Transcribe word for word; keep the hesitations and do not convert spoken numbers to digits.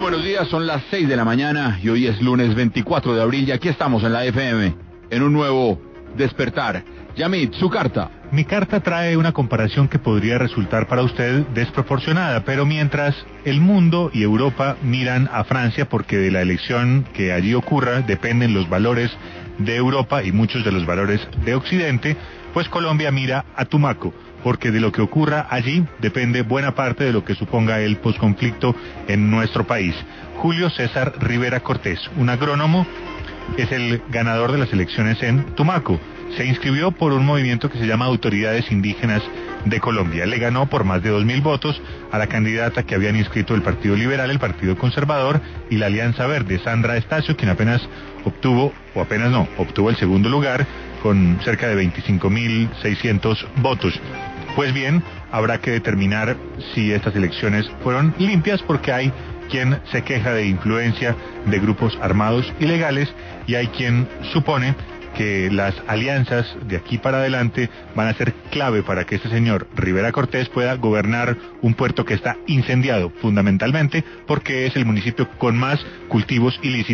Buenos días, son las seis de la mañana y hoy es lunes veinticuatro de abril y aquí estamos en la F M, en un nuevo despertar. Yamit, su carta. Mi carta trae una comparación que podría resultar para usted desproporcionada, pero mientras el mundo y Europa miran a Francia porque de la elección que allí ocurra dependen los valores de Europa y muchos de los valores de Occidente, pues Colombia mira a Tumaco, porque de lo que ocurra allí depende buena parte de lo que suponga el posconflicto en nuestro país. Julio César Rivera Cortés, un agrónomo, es el ganador de las elecciones en Tumaco. Se inscribió por un movimiento que se llama Autoridades Indígenas de Colombia. Le ganó por más de dos mil votos a la candidata que habían inscrito el Partido Liberal, el Partido Conservador y la Alianza Verde, Sandra Estacio, quien apenas obtuvo, o apenas no, obtuvo el segundo lugar con cerca de veinticinco mil seiscientos votos. Pues bien, habrá que determinar si estas elecciones fueron limpias, porque hay quien se queja de influencia de grupos armados ilegales y hay quien supone que las alianzas de aquí para adelante van a ser clave para que este señor Rivera Cortés pueda gobernar un puerto que está incendiado, fundamentalmente porque es el municipio con más cultivos ilícitos